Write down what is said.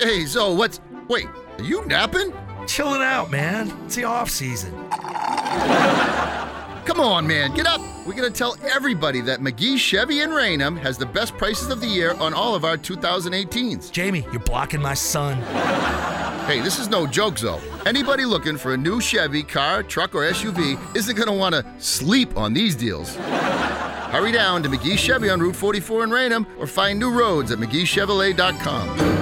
Hey, Zoe, wait, are you napping? Chilling out, man. It's the off season. Come on, man, get up. We're going to tell everybody that McGee Chevy in Raynham has the best prices of the year on all of our 2018s. Jamie, you're blocking my sun. Hey, this is no joke, Zoe. Anybody looking for a new Chevy, car, truck, or SUV isn't going to want to sleep on these deals. Hurry down to McGee Chevy on Route 44 in Raynham or find new roads at McGeeChevrolet.com.